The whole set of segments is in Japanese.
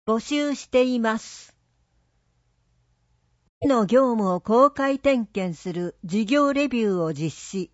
募集しています。市の業務を公開点検する事業レビューを実施。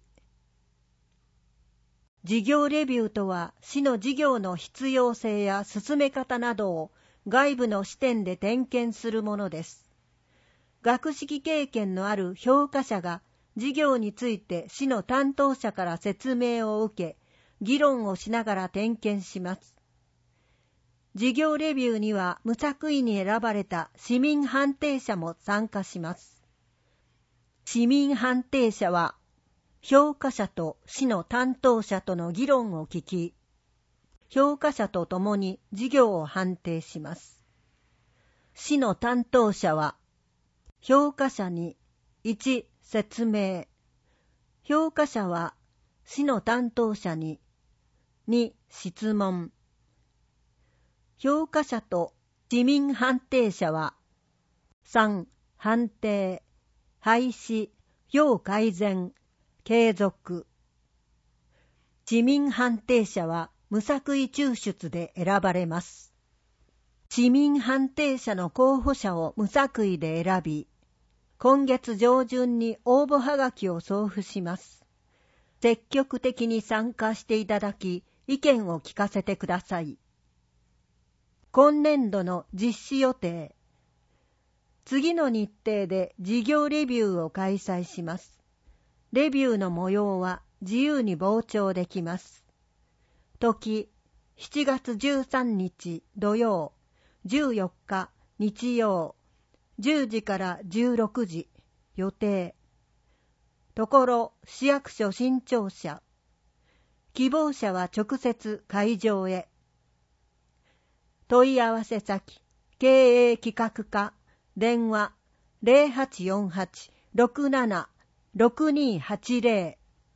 事業レビューとは、市の事業の必要性や進め方などを外部の視点で点検するものです。学識経験のある評価者が事業について市の担当者から説明を受け、議論をしながら点検します。事業レビューには無作為に選ばれた市民判定者も参加します。市民判定者は、評価者と市の担当者との議論を聞き、評価者と共に事業を判定します。市の担当者は、評価者に1、説明。評価者は、市の担当者に2、質問。評価者と市民判定者は、3、判定、廃止、要改善、継続。市民判定者は無作為抽出で選ばれます。市民判定者の候補者を無作為で選び、今月上旬に応募はがきを送付します。積極的に参加していただき、意見を聞かせてください。今年度の実施予定。次の日程で事業レビューを開催します。レビューの模様は自由に傍聴できます。時、7月13日土曜、14日日曜、10時から16時、予定。ところ、市役所新庁舎。希望者は直接会場へ。問い合わせ先、経営企画課、電話、0848-67-6280。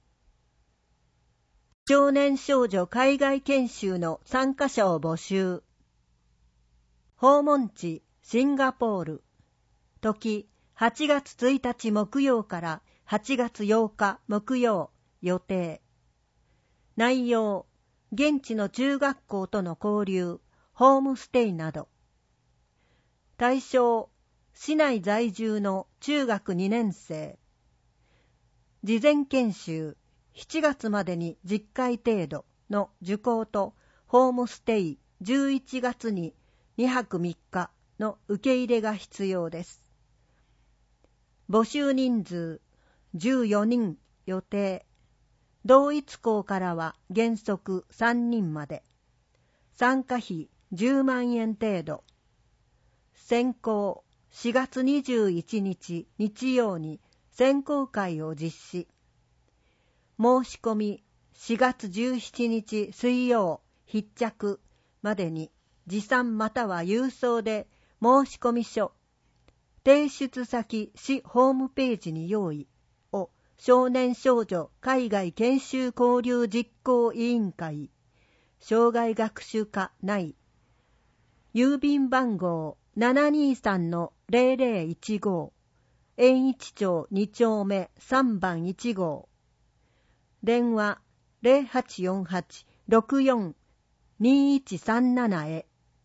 少年少女海外研修の参加者を募集。訪問地、シンガポール。時、8月1日木曜から8月8日木曜、予定。内容、現地の中学校との交流、ホームステイなど。対象、市内在住の中学2年生。事前研修、7月までに10回程度の受講とホームステイ11月に2泊3日の受け入れが必要です。募集人数14人予定。同一校からは原則3人まで。参加費10万円程度。選考4月21日日曜に選考会を実施。申し込み4月17日水曜必着までに持参または郵送で申込書、提出先市ホームページに用意を少年少女海外研修交流実行委員会、障害学習課内、郵便番号723-0015、延一町2丁目3番1号、電話0848-64-2137へ。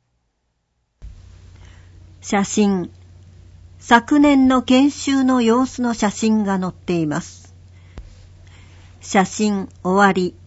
写真。昨年の研修の様子の写真が載っています。写真終わり。